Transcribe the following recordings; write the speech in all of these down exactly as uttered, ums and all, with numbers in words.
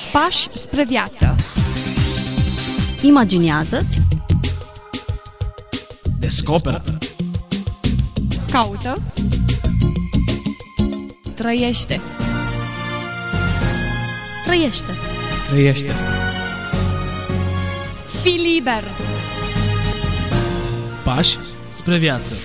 Pași spre viață. Imaginează-ți. Descoperă. Caută. Trăiește. Trăiește. Trăiește. Fii liber. Pași spre viață.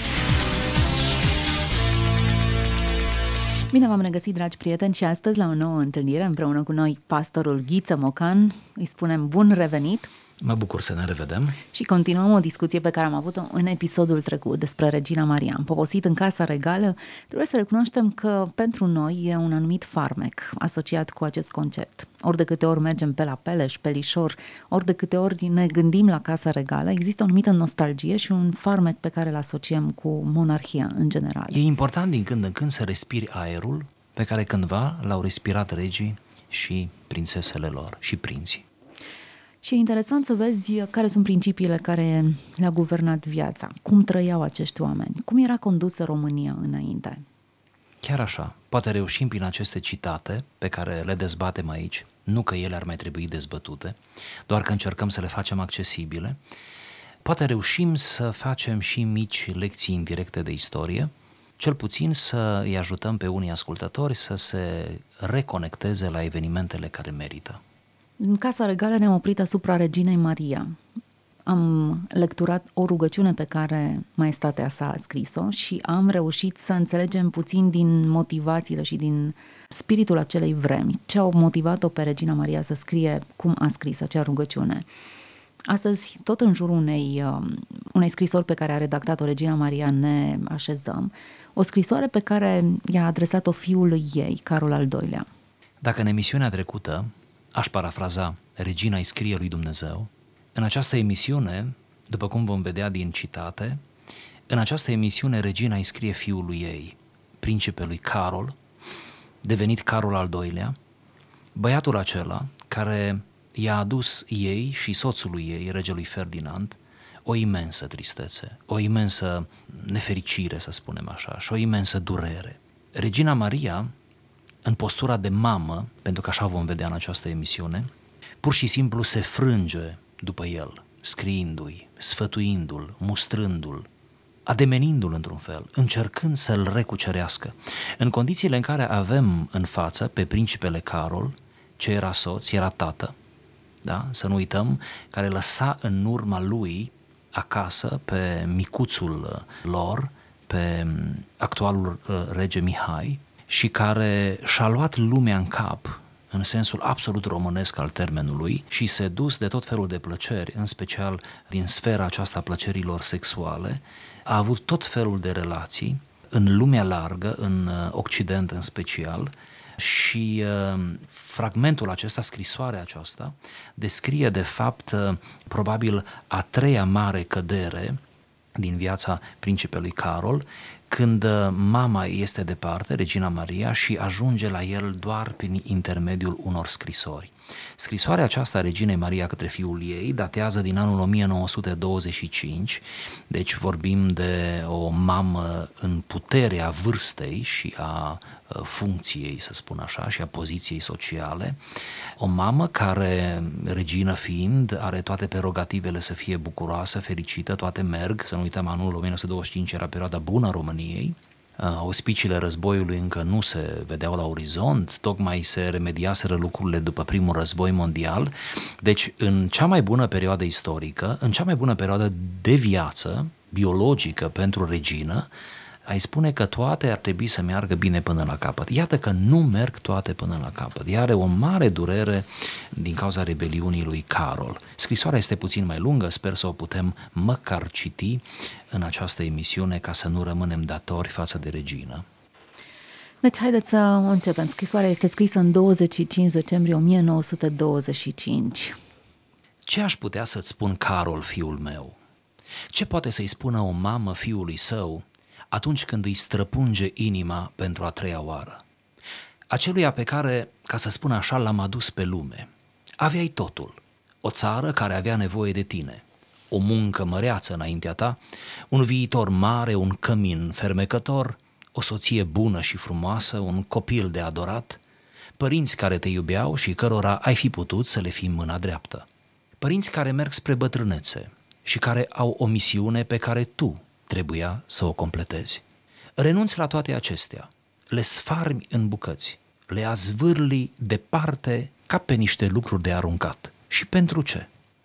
Bine v-am regăsit, dragi prieteni, și astăzi la o nouă întâlnire împreună cu noi pastorul Ghiță Mocan. Îi spunem bun revenit. Mă bucur să ne revedem. Și continuăm o discuție pe care am avut-o în episodul trecut despre Regina Maria. Am poposit în Casa Regală. Trebuie să recunoaștem că pentru noi e un anumit farmec asociat cu acest concept. Ori de câte ori mergem pe la Peleș, pe Lișor, ori de câte ori ne gândim la Casa Regală, există o anumită nostalgie și un farmec pe care îl asociem cu monarhia în general. E important din când în când să respiri aerul pe care cândva l-au respirat regii și prințesele lor și prinții. Și e interesant să vezi care sunt principiile care le-a guvernat viața, cum trăiau acești oameni, cum era condusă România înainte. Chiar așa, poate reușim prin aceste citate pe care le dezbatem aici, nu că ele ar mai trebui dezbătute, doar că încercăm să le facem accesibile, poate reușim să facem și mici lecții indirecte de istorie, cel puțin să îi ajutăm pe unii ascultători să se reconecteze la evenimentele care merită. În Casa Regală ne-am oprit asupra Reginei Maria. Am lecturat o rugăciune pe care maestatea sa a scris-o și am reușit să înțelegem puțin din motivațiile și din spiritul acelei vremi, ce au motivat-o pe Regina Maria să scrie cum a scris acea rugăciune. Astăzi, tot în jurul unei, unei scrisori pe care a redactat-o Regina Maria, ne așezăm. O scrisoare pe care i-a adresat-o fiului ei, Carol al doilea. Dacă în emisiunea trecută aș parafraza, Regina îi scrie lui Dumnezeu, în această emisiune, după cum vom vedea din citate, în această emisiune Regina îi scrie fiului ei, principelui Carol, devenit Carol al doilea, băiatul acela care i-a adus ei și soțului ei, regelui Ferdinand, o imensă tristețe, o imensă nefericire, să spunem așa, și o imensă durere. Regina Maria, în postura de mamă, pentru că așa vom vedea în această emisiune, pur și simplu se frânge după el, scriindu-i, sfătuindu-l, mustrându-l, ademenindu-l într-un fel, încercând să-l recucerească. În condițiile în care avem în față pe principele Carol, ce era soț, era tată, da? Să nu uităm, care lăsa în urma lui acasă pe micuțul lor, pe actualul rege Mihai, și care și-a luat lumea în cap, în sensul absolut românesc al termenului, și se dus de tot felul de plăceri, în special din sfera aceasta a plăcerilor sexuale, a avut tot felul de relații în lumea largă, în Occident în special, și uh, fragmentul acesta, scrisoarea aceasta, descrie de fapt uh, probabil a treia mare cădere din viața principelui Carol, când mama este departe, Regina Maria, și ajunge la el doar prin intermediul unor scrisori. Scrisoarea aceasta a Reginei Maria către fiul ei datează din anul o mie nouă sute douăzeci și cinci, deci vorbim de o mamă în puterea vârstei și a funcției, să spun așa, și a poziției sociale, o mamă care, regină fiind, are toate prerogativele să fie bucuroasă, fericită, toate merg, să nu uităm, anul o mie nouă sute douăzeci și cinci era perioada bună a României, auspiciile războiului încă nu se vedeau la orizont, tocmai se remediaseră lucrurile după primul război mondial, deci în cea mai bună perioadă istorică, în cea mai bună perioadă de viață biologică pentru regină, ai spune că toate ar trebui să meargă bine până la capăt. Iată că nu merg toate până la capăt. Ea are o mare durere din cauza rebeliunii lui Carol. Scrisoarea este puțin mai lungă, sper să o putem măcar citi în această emisiune ca să nu rămânem datori față de regină. Deci haideți să începem. Scrisoarea este scrisă în douăzeci și cinci decembrie o mie nouă sute douăzeci și cinci. Ce aș putea să-ți spun, Carol, fiul meu? Ce poate să-i spună o mamă fiului său atunci când îi străpunge inima pentru a treia oară? Aceluia pe care, ca să spun așa, l-am adus pe lume. Aveai totul, o țară care avea nevoie de tine, o muncă măreață înaintea ta, un viitor mare, un cămin fermecător, o soție bună și frumoasă, un copil de adorat, părinți care te iubeau și cărora ai fi putut să le fii mâna dreaptă. Părinți care merg spre bătrânețe și care au o misiune pe care tu trebuia să o completezi. Renunți la toate acestea, le sfarmi în bucăți, le azvârli departe ca pe niște lucruri de aruncat. Și pentru ce?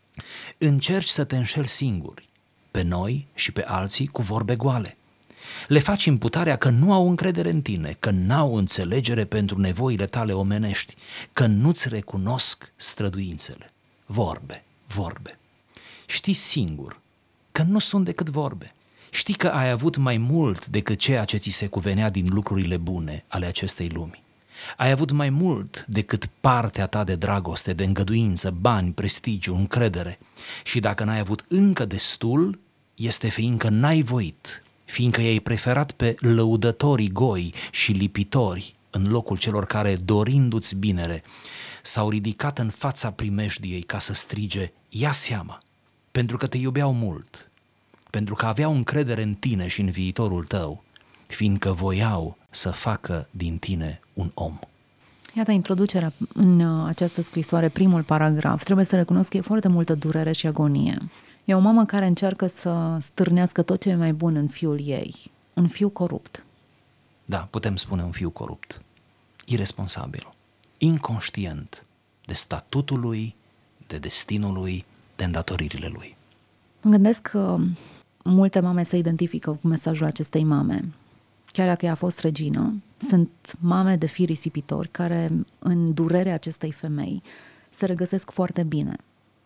Încerci să te înșeli singuri, pe noi și pe alții cu vorbe goale. Le faci imputarea că nu au încredere în tine, că n-au înțelegere pentru nevoile tale omenești, că nu-ți recunosc străduințele. Vorbe, vorbe. Știi singur că nu sunt decât vorbe. Știi că ai avut mai mult decât ceea ce ți se cuvenea din lucrurile bune ale acestei lumi. Ai avut mai mult decât partea ta de dragoste, de îngăduință, bani, prestigiu, încredere. Și dacă n-ai avut încă destul, este fiindcă n-ai voit, fiindcă i-ai preferat pe lăudătorii goi și lipitori în locul celor care, dorindu-ți binele, s-au ridicat în fața primejdiei ca să strige: ia seama, pentru că te iubeau mult, pentru că aveau încredere în tine și în viitorul tău, fiindcă voiau să facă din tine un om. Iată introducerea în această scrisoare, primul paragraf. Trebuie să recunosc că e foarte multă durere și agonie. E o mamă care încearcă să stârnească tot ce e mai bun în fiul ei, un fiu corupt. Da, putem spune un fiu corupt, iresponsabil, inconștient de statutul lui, de destinul lui, de îndatoririle lui. Mă gândesc că multe mame se identifică cu mesajul acestei mame. Chiar dacă ea a fost regină, sunt mame de fii risipitori care în durerea acestei femei se regăsesc foarte bine.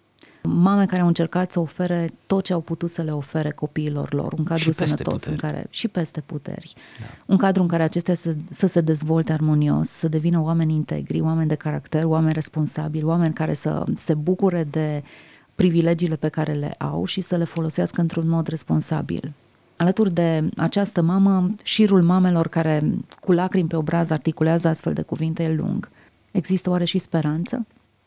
Mame care au încercat să ofere tot ce au putut să le ofere copiilor lor, un cadru sănătos în care, și peste puteri, da. Un cadru în care acestea să, să se dezvolte armonios, să devină oameni integri, oameni de caracter, oameni responsabili, oameni care să se bucure de privilegiile pe care le au și să le folosească într-un mod responsabil. Alături de această mamă, șirul mamelor care cu lacrimi pe obraz articulează astfel de cuvinte e lung. Există oare și speranță?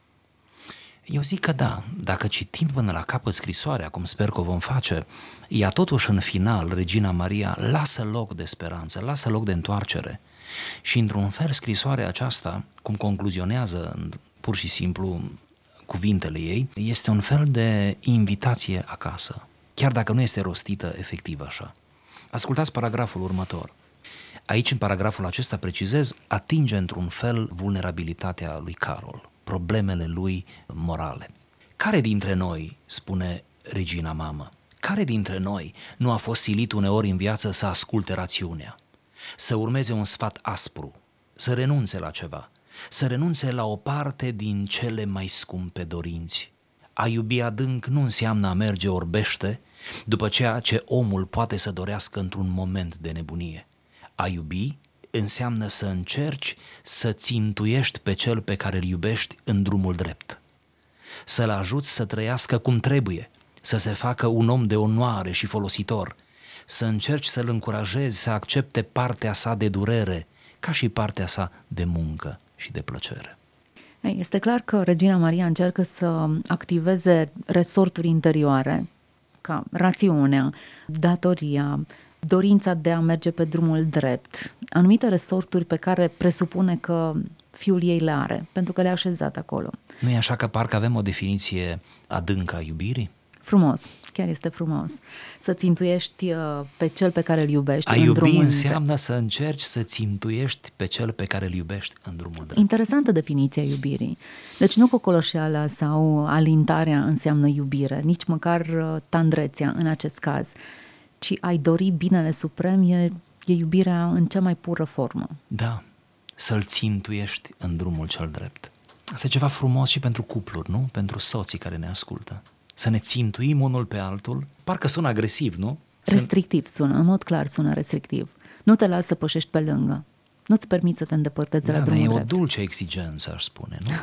Eu zic că da, dacă citim până la capăt scrisoarea, cum sper că o vom face, ea totuși în final, Regina Maria, lasă loc de speranță, lasă loc de întoarcere. Și într-un fel scrisoarea aceasta, cum concluzionează pur și simplu cuvintele ei, este un fel de invitație acasă, chiar dacă nu este rostită efectiv așa. Ascultați paragraful următor. Aici, în paragraful acesta, precizez, atinge într-un fel vulnerabilitatea lui Carol, problemele lui morale. Care dintre noi, spune Regina Mamă, care dintre noi nu a fost silit uneori în viață să asculte rațiunea, să urmeze un sfat aspru, să renunțe la ceva, să renunțe la o parte din cele mai scumpe dorinți? A iubi adânc nu înseamnă a merge orbește după ceea ce omul poate să dorească într-un moment de nebunie. A iubi înseamnă să încerci să țintuiești pe cel pe care îl iubești în drumul drept, să-l ajuți să trăiască cum trebuie, să se facă un om de onoare și folositor, să încerci să-l încurajezi să accepte partea sa de durere ca și partea sa de muncă și de plăcere. Este clar că Regina Maria încearcă să activeze resorturi interioare ca rațiunea, datoria, dorința de a merge pe drumul drept, anumite resorturi pe care presupune că fiul ei le are, pentru că le-a așezat acolo. Nu e așa că parcă avem o definiție adâncă a iubirii? Frumos, chiar este frumos. Să țintuiești pe cel pe care îl iubești a în iubi drumul înseamnă drept. să încerci să țintuiești pe cel pe care îl iubești în drumul drept. Interesantă definiția iubirii. Deci nu cocoloșeala sau alintarea înseamnă iubire, nici măcar tandrețea în acest caz, ci ai dori binele suprem e, e iubirea în cea mai pură formă. Da, să-l țintuiești în drumul cel drept. Asta e ceva frumos și pentru cupluri, nu? Pentru soții care ne ascultă. Să ne țintuim unul pe altul, parcă sună agresiv, nu? Restrictiv sună, în mod clar sună restrictiv. Nu te lasă să pășești pe lângă. Nu-ți permiți să te îndepărtezi da, de la drumul drept. E o dulce exigență, aș spune, nu?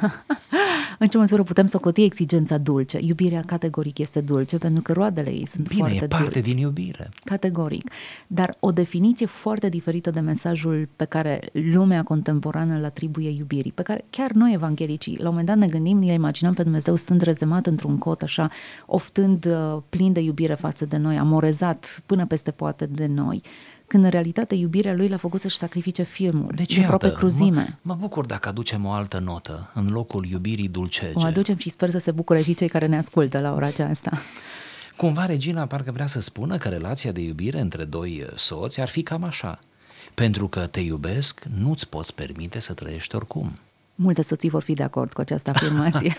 În ce măsură putem socoti exigența dulce? Iubirea categoric este dulce, pentru că roadele ei sunt Bine, foarte e parte dulci. din iubire. Categoric. Dar o definiție foarte diferită de mesajul pe care lumea contemporană îl atribuie iubirii, pe care chiar noi evanghelicii, la un moment dat ne gândim, ne imaginăm pe Dumnezeu stând rezemat într-un cot așa, oftând uh, plin de iubire față de noi, amorezat până peste poate de noi. când în realitate iubirea lui l-a făcut să-și sacrifice filmul. Deci, e aproape iată, cruzime. Mă, mă bucur dacă aducem o altă notă în locul iubirii dulcege. O aducem și sper să se bucure și cei care ne ascultă la ora aceasta. Cumva Regina parcă vrea să spună că relația de iubire între doi soți ar fi cam așa. Pentru că te iubesc, nu-ți poți permite să trăiești oricum. Multe soții vor fi de acord cu această afirmație.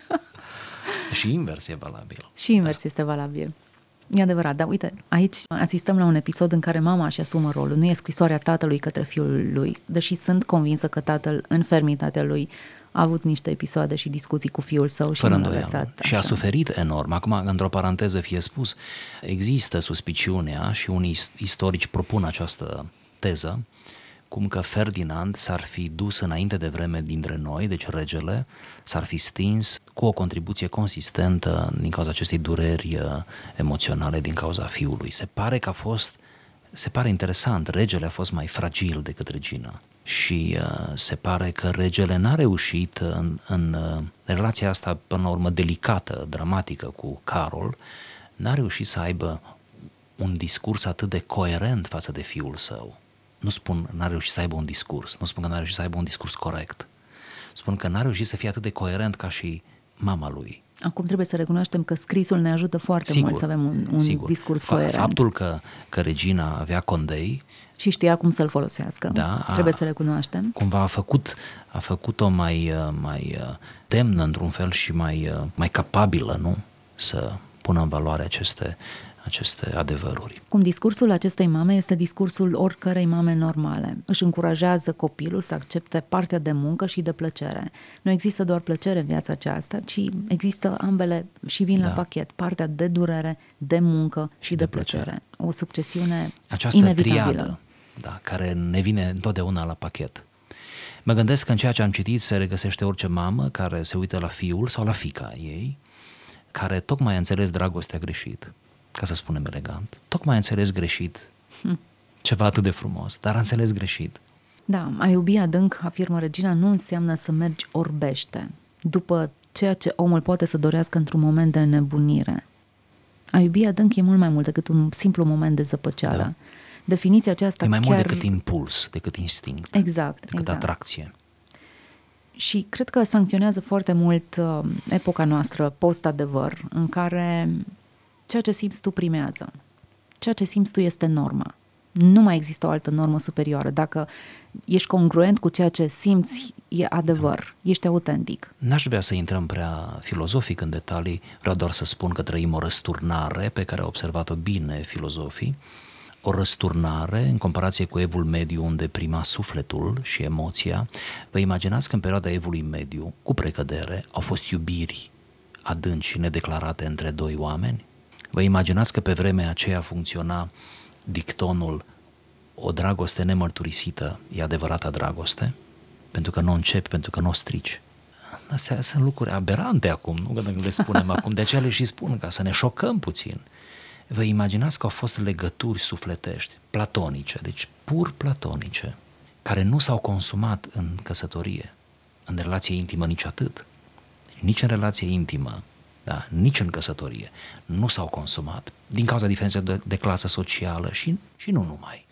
Și invers e valabil. Și invers da. Este valabil. E adevărat, dar uite, aici asistăm la un episod în care mama își asumă rolul. Nu e scrisoarea tatălui către fiul lui, deși sunt convinsă că tatăl, în fermitatea lui, a avut niște episoade și discuții cu fiul său și fără nu l-a îndoială. lăsat. Și a așa. suferit enorm. Acum, într-o paranteză fie spus, există suspiciunea și unii istorici propun această teză, cum că Ferdinand s-ar fi dus înainte de vreme dintre noi, deci regele, s-ar fi stins cu o contribuție consistentă din cauza acestei dureri emoționale din cauza fiului. Se pare că a fost, se pare interesant, regele a fost mai fragil decât regina și uh, se pare că regele n-a reușit în, în uh, relația asta, până la urmă, delicată, dramatică cu Carol, n-a reușit să aibă un discurs atât de coerent față de fiul său. Nu spun n-a reușit să aibă un discurs, nu spun că n-a reușit să aibă un discurs corect. Spun că n-a reușit să fie atât de coerent ca și mama lui. Acum trebuie să recunoaștem că scrisul ne ajută foarte sigur, mult să avem un, un sigur. discurs Fa- coerent. Faptul că, că regina avea condei, și știa cum să-l folosească. Da, a, trebuie să recunoaștem. Cumva a făcut, a făcut-o mai, mai demnă într-un fel și mai, mai capabilă, nu? Să pună în valoare aceste aceste adevăruri. Cum discursul acestei mame este discursul oricărei mame normale. Își încurajează copilul să accepte partea de muncă și de plăcere. Nu există doar plăcere în viața aceasta, ci există ambele și vin da. la pachet. Partea de durere, de muncă și, și de, de plăcere. plăcere. O succesiune această inevitabilă. triadă, da, care ne vine întotdeauna la pachet. Mă gândesc că în ceea ce am citit se regăsește orice mamă care se uită la fiul sau la fiica ei, care tocmai a înțeles dragostea greșit, ca să spunem elegant, tocmai a înțeles greșit hm. ceva atât de frumos, dar a înțeles greșit. Da, a iubi adânc, afirmă Regina, nu înseamnă să mergi orbește, după ceea ce omul poate să dorească într-un moment de nebunire. A iubi adânc e mult mai mult decât un simplu moment de zăpăceală. Da. Definiția aceasta e mai chiar... mult decât impuls, decât instinct, exact, decât exact. atracție. Și cred că sancționează foarte mult uh, epoca noastră post-adevăr, în care ceea ce simți tu primează. Ceea ce simți tu este norma. Nu mai există o altă normă superioară. Dacă ești congruent cu ceea ce simți, e adevăr, ești autentic. N-aș vrea să intrăm prea filozofic în detalii, vreau doar să spun că trăim o răsturnare pe care au observat-o bine filozofii, o răsturnare în comparație cu evul mediu, unde prima sufletul și emoția. Vă imaginați că în perioada evului mediu, cu precădere, au fost iubiri adânci și nedeclarate între doi oameni? Vă imaginați că pe vremea aceea funcționa dictonul o dragoste nemărturisită e adevărata dragoste? Pentru că nu începi, pentru că nu o strici. Astea sunt lucruri aberante acum, nu că le spunem acum, de aceea le și spun, ca să ne șocăm puțin. Vă imaginați că au fost legături sufletești, platonice, deci pur platonice, care nu s-au consumat în căsătorie, în relație intimă nici atât, nici în relație intimă, da, nici în căsătorie, nu s-au consumat din cauza diferenței de, de clasă socială și, și nu numai.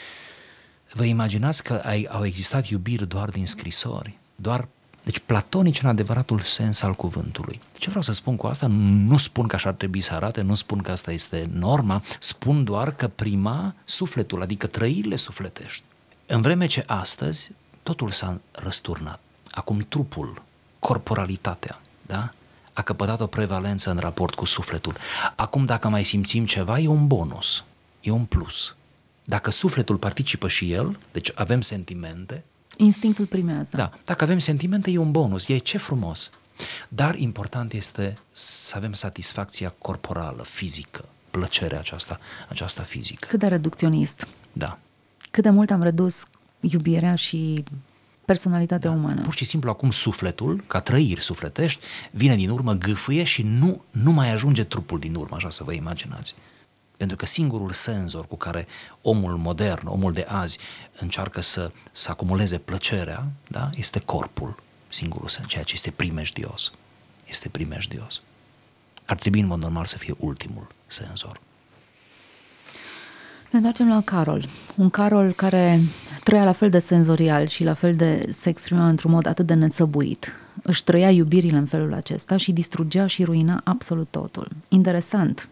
Vă imaginați că ai, au existat iubiri doar din scrisori, doar, deci platonici în adevăratul sens al cuvântului. Ce vreau să spun cu asta? Nu spun că așa ar trebui să arate, nu spun că asta este norma, spun doar că prima sufletul, adică trăirile sufletești. În vreme ce astăzi totul s-a răsturnat. Acum trupul, corporalitatea, da? A căpătat o prevalență în raport cu sufletul. Acum dacă mai simțim ceva, e un bonus, e un plus. Dacă sufletul participă și el, deci avem sentimente, instinctul primează. Da, dacă avem sentimente e un bonus, e ce frumos. Dar important este să avem satisfacția corporală, fizică, plăcerea aceasta, aceasta fizică. Cât de reducționist. Da. Cât de mult am redus iubirea și personalitatea da. umană. Pur și simplu acum sufletul, ca trăiri sufletești, vine din urmă, gâfâie și nu, nu mai ajunge trupul din urmă, așa să vă imaginați. Pentru că singurul senzor cu care omul modern, omul de azi încearcă să, să acumuleze plăcerea, da, este corpul, singurul senzor, ceea ce este primejdios. Este primejdios. Ar trebui în mod normal să fie ultimul senzor. Ne întoarcem la Carol. Un Carol care trăia la fel de senzorial și la fel de se exprima într-un mod atât de nesăbuit. Își trăia iubirile în felul acesta și distrugea și ruina absolut totul. Interesant.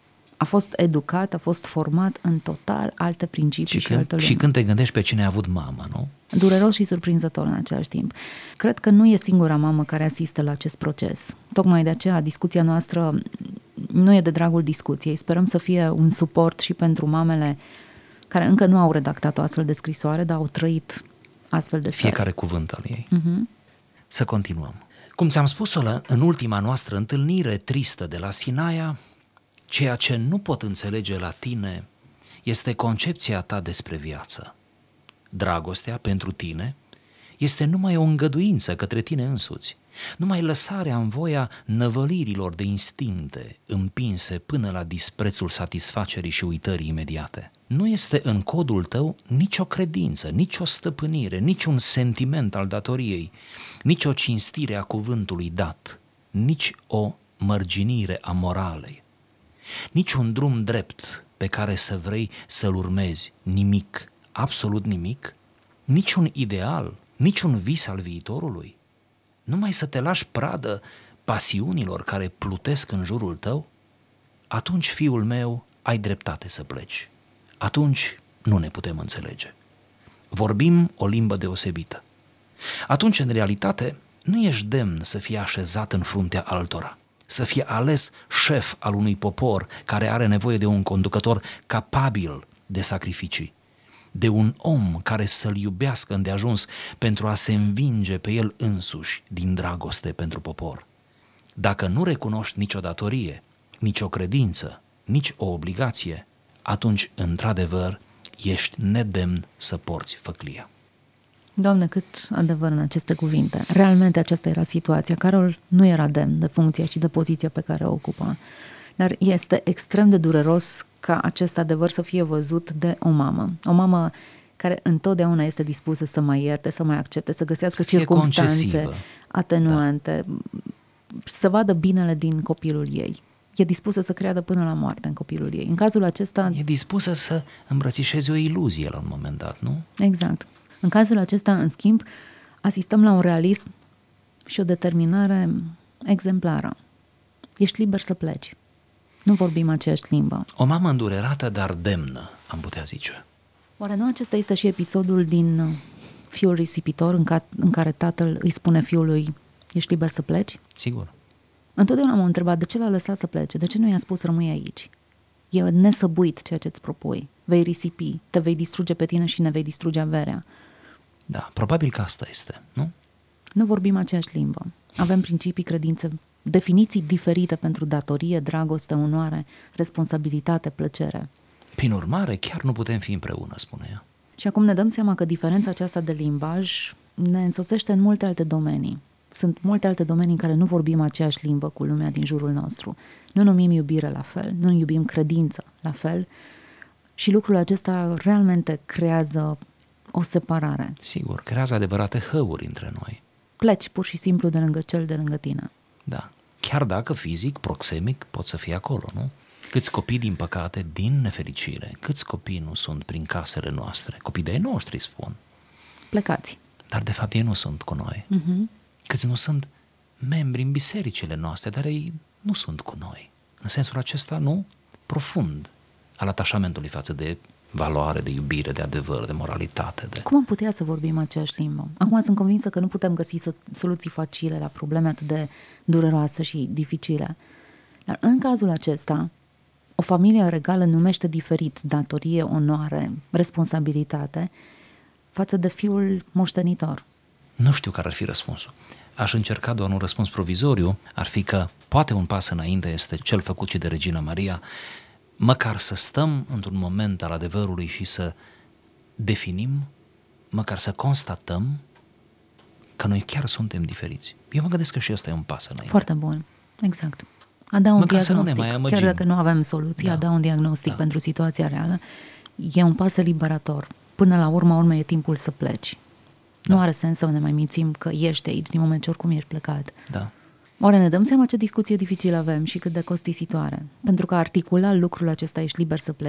A fost educat, a fost format în total alte principii și, și, când, altă lume. și când te gândești pe cine a avut mamă, nu? Dureros și surprinzător în același timp. Cred că nu e singura mamă care asistă la acest proces. Tocmai de aceea discuția noastră nu e de dragul discuției. Sperăm să fie un suport și pentru mamele care încă nu au redactat o astfel de scrisoare, dar au trăit astfel de stări. Fiecare cuvânt al ei. Uh-huh. Să continuăm. Cum ți-am spus-o în ultima noastră întâlnire tristă de la Sinaia, ceea ce nu pot înțelege la tine este concepția ta despre viață. Dragostea pentru tine este numai o îngăduință către tine însuți, numai lăsarea în voia năvălirilor de instincte împinse până la disprețul satisfacerii și uitării imediate. Nu este în codul tău nicio credință, nicio stăpânire, niciun sentiment al datoriei, nici o cinstire a cuvântului dat, nici o mărginire a moralei, nici un drum drept pe care să vrei să-l urmezi, nimic, absolut nimic, niciun ideal, niciun vis al viitorului, numai să te lași pradă pasiunilor care plutesc în jurul tău, atunci, fiul meu, ai dreptate să pleci. Atunci nu ne putem înțelege. Vorbim o limbă deosebită. Atunci, în realitate, nu ești demn să fii așezat în fruntea altora, să fie ales șef al unui popor care are nevoie de un conducător capabil de sacrificii, de un om care să-l iubească îndeajuns pentru a se învinge pe el însuși din dragoste pentru popor. Dacă nu recunoști nicio datorie, nicio credință, nici o obligație, atunci, într-adevăr, ești nedemn să porți făclia. Doamne, cât adevăr în aceste cuvinte. Realmente aceasta era situația. Carol nu era demn de funcția și de poziția pe care o ocupa. Dar este extrem de dureros ca acest adevăr să fie văzut de o mamă. O mamă care întotdeauna este dispusă să mai ierte, să mai accepte, să găsească să circumstanțe concesivă, atenuante, da, să vadă binele din copilul ei. E dispusă să creadă până la moarte în copilul ei. În cazul acesta... E dispusă să îmbrățișeze o iluzie la un moment dat, nu? Exact. În cazul acesta, în schimb, asistăm la un realism și o determinare exemplară. Ești liber să pleci. Nu vorbim aceeași limbă. O mamă îndurerată, dar demnă, am putea zice. Oare nu acesta este și episodul din Fiul risipitor, în, ca, în care tatăl îi spune fiului, ești liber să pleci? Sigur. Întotdeauna m-am întrebat de ce l-a lăsat să plece, de ce nu i-a spus rămâi aici? E nesăbuit ceea ce îți propui. Vei risipi, te vei distruge pe tine și ne vei distruge averea. Da, probabil că asta este, nu? Nu vorbim aceeași limbă. Avem principii, credințe, definiții diferite pentru datorie, dragoste, onoare, responsabilitate, plăcere. Prin urmare, chiar nu putem fi împreună, spune ea. Și acum ne dăm seama că diferența aceasta de limbaj ne însoțește în multe alte domenii. Sunt multe alte domenii în care nu vorbim aceeași limbă cu lumea din jurul nostru. Nu numim iubire la fel, nu iubim credință la fel și lucrul acesta realmente creează o separare. Sigur, creează adevărate hăuri între noi. Pleci pur și simplu de lângă cel de lângă tine. Da, chiar dacă fizic, proxemic, poți să fii acolo, nu? Câți copii, din păcate, din nefericire, câți copii nu sunt prin casele noastre? Copii de-ai noștri, spun. Plecați. Dar de fapt ei nu sunt cu noi. Uh-huh. Câți nu sunt membri în bisericile noastre, dar ei nu sunt cu noi. În sensul acesta, nu? Profund al atașamentului față de valoare, de iubire, de adevăr, de moralitate. De... Cum am putea să vorbim aceeași limbă? Acum sunt convinsă că nu putem găsi soluții facile la probleme atât de dureroase și dificile. Dar în cazul acesta, o familie regală numește diferit datorie, onoare, responsabilitate față de fiul moștenitor. Nu știu care ar fi răspunsul. Aș încerca doar un răspuns provizoriu, ar fi că poate un pas înainte este cel făcut și de Regina Maria, măcar să stăm într-un moment al adevărului și să definim, măcar să constatăm că noi chiar suntem diferiți. Eu mă gândesc că și ăsta e un pas înainte. Foarte bun, exact. A da un măcar diagnostic, să nu ne mai amăgim. chiar dacă nu avem soluții, da. a da un diagnostic da. pentru situația reală, e un pas eliberator. Până la urma urmei e timpul să pleci. Da. Nu are sens să ne mai mințim că ești aici din moment ce oricum ești plecat. Da. Oare ne dăm seama ce discuție dificilă avem și cât de costisitoare? Pentru că articula lucrul acesta, ești liber să pleci,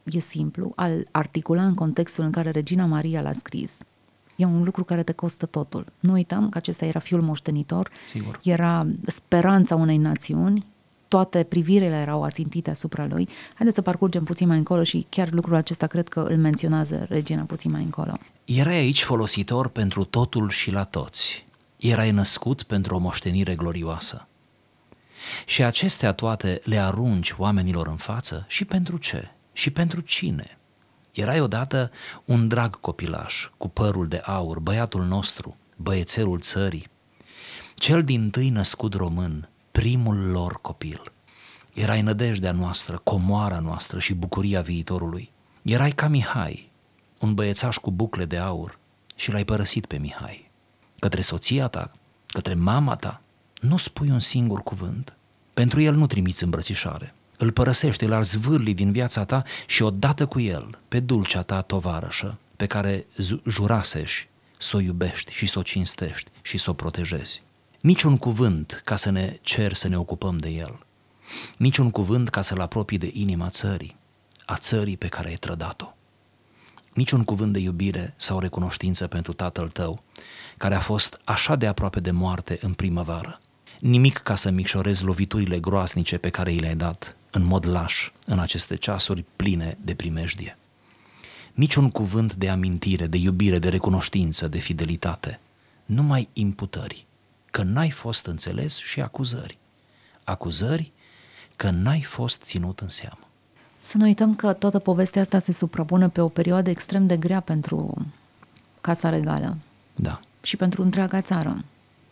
e simplu, al articula în contextul în care Regina Maria l-a scris, e un lucru care te costă totul. Nu uităm că acesta era fiul moștenitor, Sigur. era speranța unei națiuni, toate privirile erau ațintite asupra lui. Haideți să parcurgem puțin mai încolo și chiar lucrul acesta cred că îl menționează Regina puțin mai încolo. Erai aici folositor pentru totul și la toți. Erai născut pentru o moștenire glorioasă. Și acestea toate le arunci oamenilor în față și pentru ce? Și pentru cine? Erai odată un drag copilaș, cu părul de aur, băiatul nostru, băiețelul țării, cel dintâi născut român, primul lor copil. Erai nădejdea noastră, comoara noastră și bucuria viitorului. Erai ca Mihai, un băiețaș cu bucle de aur, și l-ai părăsit pe Mihai. Către soția ta, către mama ta, nu spui un singur cuvânt. Pentru el nu trimiți îmbrățișare. Îl părăsești, îl zvârli din viața ta și odată cu el pe dulcea ta tovarășă, pe care jurasești să o iubești și să o cinstești și să o protejezi. Niciun cuvânt ca să ne cer să ne ocupăm de el. Niciun cuvânt ca să-l apropii de inima țării, a țării pe care ai trădat-o. Niciun cuvânt de iubire sau recunoștință pentru tatăl tău, care a fost așa de aproape de moarte în primăvară. Nimic ca să micșorezi loviturile groasnice pe care i le-ai dat în mod laș în aceste ceasuri pline de primejdie. Niciun cuvânt de amintire, de iubire, de recunoștință, de fidelitate. Numai imputări, că n-ai fost înțeles, și acuzări. Acuzări că n-ai fost ținut în seamă. Să nu uităm că toată povestea asta se suprapune pe o perioadă extrem de grea pentru Casa Regală. Da. Și pentru întreaga țară.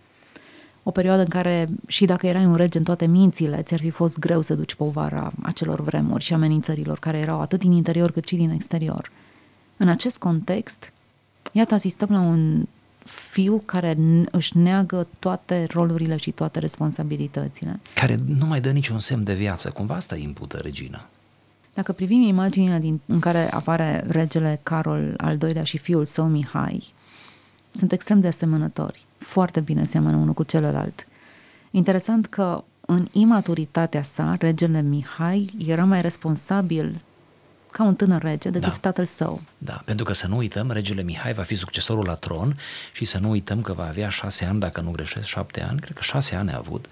O perioadă în care, și dacă erai un rege în toate mințile, ți-ar fi fost greu să duci povara acelor vremuri și amenințărilor care erau atât din interior cât și din exterior. În acest context, iată, asistăm la un fiu care își neagă toate rolurile și toate responsabilitățile. Care nu mai dă niciun semn de viață. Cumva asta impută Regina. Dacă privim imaginile din, în care apare regele Carol al doilea și fiul său Mihai, sunt extrem de asemănători. Foarte bine seamănă unul cu celălalt. Interesant că în imaturitatea sa, regele Mihai era mai responsabil ca un tânăr rege decât Da. tatăl său. Da, pentru că să nu uităm, regele Mihai va fi succesorul la tron și să nu uităm că va avea șase ani, dacă nu greșesc, șapte ani, cred că șase ani a avut.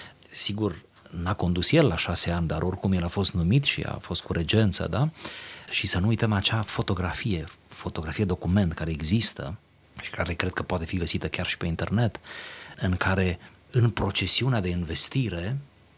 Sigur, n-a condus el la șase ani, dar oricum el a fost numit și a fost cu regență, da? Și să nu uităm acea fotografie, fotografie document care există și care cred că poate fi găsită chiar și pe internet, în care în procesiunea de investire,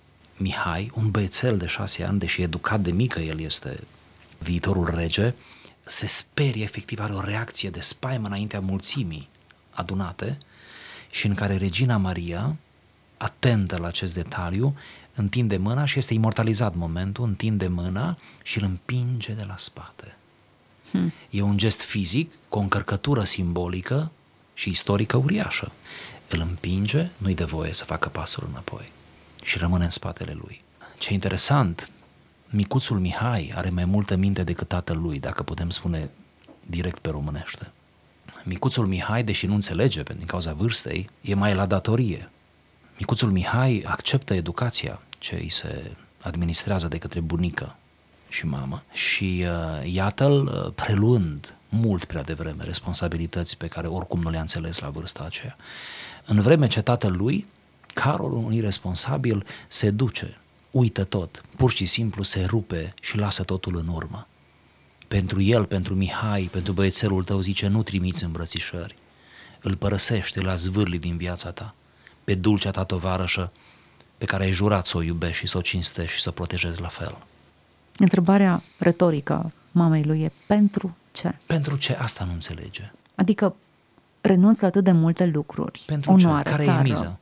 Mihai, un băiețel de șase ani, deși educat de mică, el este viitorul rege, se sperie, efectiv are o reacție de spaimă înaintea mulțimii adunate și în care Regina Maria, atentă la acest detaliu, întinde mâna și este imortalizat momentul, întinde mâna și îl împinge de la spate. Hmm. E un gest fizic cu o încărcătură simbolică și istorică uriașă. Îl împinge, nu-i dă voie să facă pasul înapoi și rămâne în spatele lui. Ce interesant, micuțul Mihai are mai multă minte decât tatăl lui, dacă putem spune direct pe românește. Micuțul Mihai, deși nu înțelege din cauza vârstei, e mai la datorie. Micuțul Mihai acceptă educația ce îi se administrează de către bunică și mamă și uh, iată-l uh, preluând mult prea devreme responsabilități pe care oricum nu le-a înțeles la vârsta aceea. În vreme ce tatăl lui, Carol, un irresponsabil, se duce, uită tot, pur și simplu se rupe și lasă totul în urmă. Pentru el, pentru Mihai, pentru băiețelul tău, zice, nu trimiți îmbrățișări, îl părăsești, îl azvârli din viața ta, pe dulcea ta tovarășă pe care ai jurat să o iubești și să o cinstești și să o protejezi la fel. Întrebarea retorică mamei lui e pentru ce? Pentru ce? Asta nu înțelege. Adică renunți la atât de multe lucruri. Pentru onoare, ce? Care țară, e miza?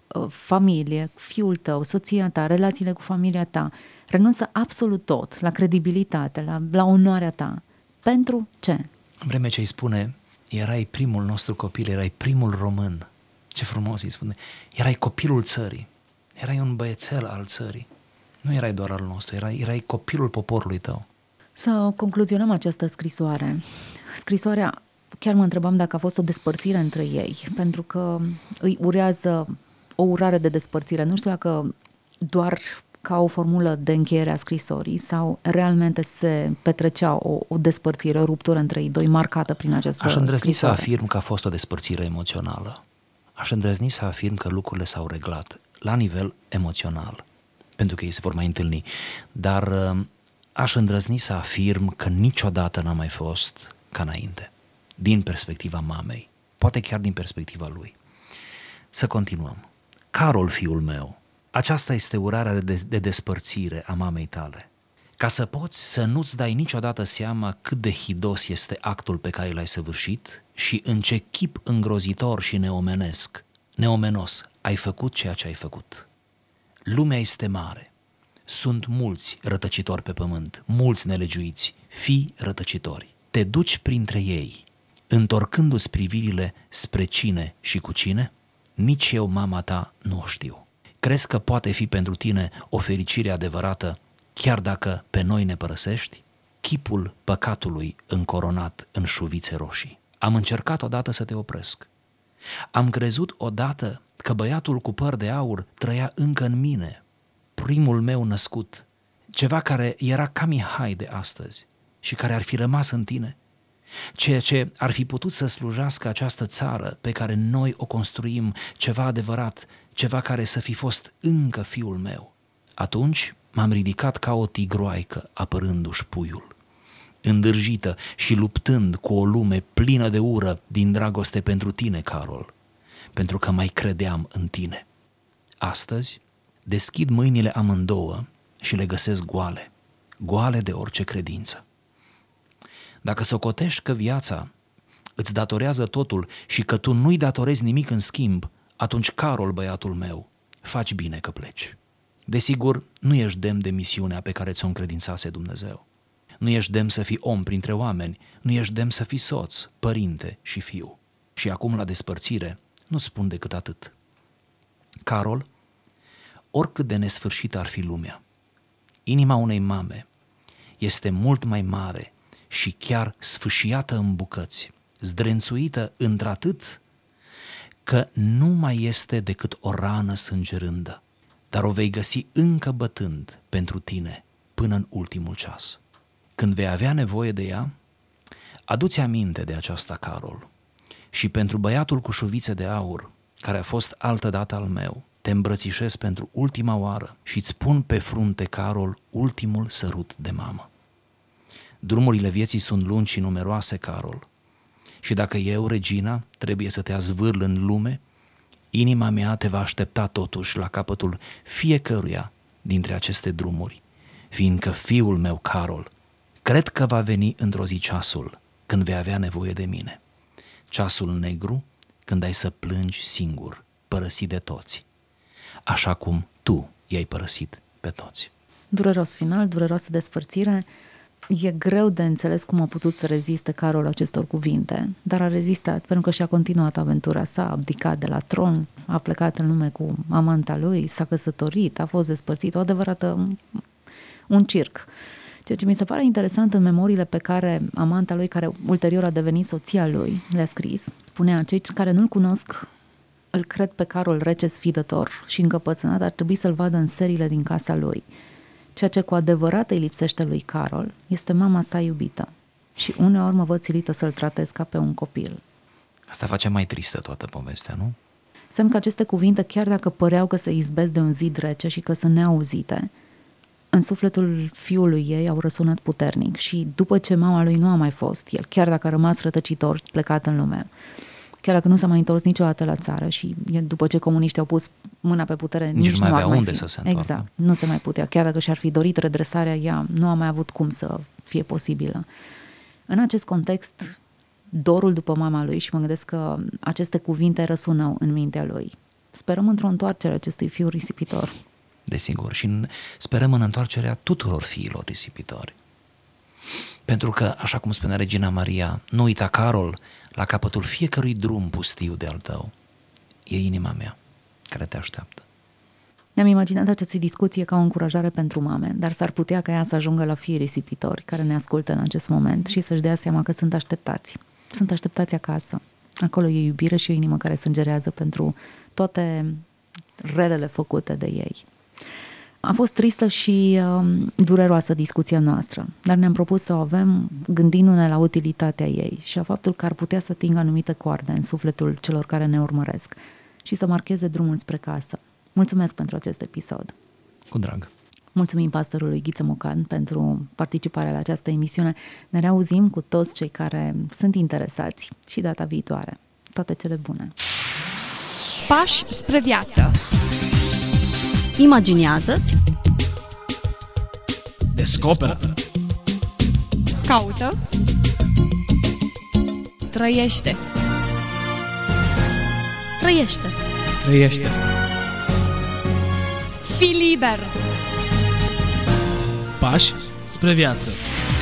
familie, fiul tău, soția ta, relațiile cu familia ta. Renunță absolut tot, la credibilitate, la, la onoarea ta. Pentru ce? În vreme ce îi spune, erai primul nostru copil, erai primul român. Ce frumos îi spune. Erai copilul țării. Erai un băiețel al țării. Nu erai doar al nostru, erai, erai copilul poporului tău. Să concluzionăm această scrisoare. Scrisoarea, chiar mă întrebam dacă a fost o despărțire între ei, pentru că îi urează o urare de despărțire. Nu știu dacă doar ca o formulă de încheiere a scrisorii sau realmente se petrecea o, o despărțire, o ruptură între ei doi marcată prin această Aș îndrăzni scrisoare? să afirm că a fost o despărțire emoțională. Aș îndrăzni să afirm că lucrurile s-au reglat la nivel emoțional, pentru că ei se vor mai întâlni, dar aș îndrăzni să afirm că niciodată n-a mai fost ca înainte, din perspectiva mamei, poate chiar din perspectiva lui. Să continuăm. Carol, fiul meu, aceasta este urarea de, de despărțire a mamei tale, ca să poți să nu-ți dai niciodată seama cât de hidos este actul pe care l-ai săvârșit și în ce chip îngrozitor și neomenesc, neomenos ai făcut ceea ce ai făcut. Lumea este mare, sunt mulți rătăcitori pe pământ, mulți nelegiuiți, fii rătăcitori. Te duci printre ei, întorcându-ți privirile spre cine și cu cine? Nici eu, mama ta, nu o știu. Crezi că poate fi pentru tine o fericire adevărată, chiar dacă pe noi ne părăsești? Chipul păcatului încoronat în șuvițe roșii. Am încercat odată să te opresc. Am crezut odată că băiatul cu păr de aur trăia încă în mine, primul meu născut, ceva care era ca Mihai de astăzi și care ar fi rămas în tine, ceea ce ar fi putut să slujească această țară pe care noi o construim, ceva adevărat, ceva care să fi fost încă fiul meu. Atunci m-am ridicat ca o tigroaică apărându-și puiul, îndârjită și luptând cu o lume plină de ură din dragoste pentru tine, Carol, pentru că mai credeam în tine. Astăzi deschid mâinile amândouă și le găsesc goale, goale de orice credință. Dacă socotești că viața îți datorează totul și că tu nu-i datorezi nimic în schimb, atunci, Carol, băiatul meu, faci bine că pleci. Desigur, nu ești demn de misiunea pe care ți-o încredințase Dumnezeu. Nu ești demn să fii om printre oameni, nu ești demn să fii soț, părinte și fiu. Și acum, la despărțire, nu-ți spun decât atât. Carol, oricât de nesfârșită ar fi lumea, inima unei mame este mult mai mare și chiar sfâșiată în bucăți, zdrențuită într-atât că nu mai este decât o rană sângerândă, dar o vei găsi încă bătând pentru tine până în ultimul ceas. Când vei avea nevoie de ea, adu-ți aminte de aceasta, Carol, și pentru băiatul cu șuvițe de aur, care a fost altădată al meu, te îmbrățișez pentru ultima oară și îți pun pe frunte, Carol, ultimul sărut de mamă. Drumurile vieții sunt lungi și numeroase, Carol, și dacă eu, Regina, trebuie să te azvârl în lume, inima mea te va aștepta totuși la capătul fiecăruia dintre aceste drumuri, fiindcă fiul meu, Carol, cred că va veni într-o zi ceasul când vei avea nevoie de mine. Ceasul negru când ai să plângi singur, părăsit de toți, așa cum tu i-ai părăsit pe toți. Dureros final, dureroasă despărțire. E greu de înțeles cum a putut să reziste Carol acestor cuvinte, dar a rezistat pentru că și-a continuat aventura sa, a abdicat de la tron, a plecat în lume cu amanta lui, s-a căsătorit, a fost despărțit, o adevărată un circ. Ceea ce mi se pare interesant în memoriile pe care amanta lui, care ulterior a devenit soția lui, le-a scris, spunea: cei care nu-l cunosc îl cred pe Carol rece, sfidător și încăpățânat, ar trebui să-l vadă în serile din casa lui. Ceea ce cu adevărat îi lipsește lui Carol este mama sa iubită și uneori mă văd silită să-l tratez ca pe un copil. Asta face mai tristă toată povestea, nu? Semn că aceste cuvinte, chiar dacă păreau că se izbesc de un zid rece și că sunt neauzite, în sufletul fiului ei au răsunat puternic și după ce mama lui nu a mai fost, el, chiar dacă a rămas rătăcitor, plecat în lume, chiar dacă nu s-a mai întors niciodată la țară și după ce comuniștii au pus mâna pe putere, nici, nici nu mai avea mai unde fi. să se întoarcă. Exact, nu se mai putea. Chiar dacă și-ar fi dorit redresarea, ea nu a mai avut cum să fie posibilă. În acest context, dorul după mama lui, și mă gândesc că aceste cuvinte răsunau în mintea lui. Sperăm într-o întoarcere acestui fiu risipitor. Desigur, și sperăm în întoarcerea tuturor fiilor risipitori. Pentru că, așa cum spunea Regina Maria, nu uita, Carol, la capătul fiecărui drum pustiu de al tău e inima mea care te așteaptă. Ne-am imaginat această discuție ca o încurajare pentru mame, dar s-ar putea ca ea să ajungă la fii risipitori care ne ascultă în acest moment și să-și dea seama că sunt așteptați. Sunt așteptați acasă. Acolo e iubire și o inimă care sângerează pentru toate relele făcute de ei. A fost tristă și uh, dureroasă discuția noastră, dar ne-am propus să o avem gândindu-ne la utilitatea ei și la faptul că ar putea să atingă anumite coarde în sufletul celor care ne urmăresc și să marcheze drumul spre casă. Mulțumesc pentru acest episod. Cu drag. Mulțumim pastorului Ghiță Mocan pentru participarea la această emisiune. Ne reauzim cu toți cei care sunt interesați și data viitoare. Toate cele bune! Pași spre viață. Imaginează-ți, Descoperă. Caută. Trăiește. trăiește. Trăiește. Fii liber. Pași spre viață.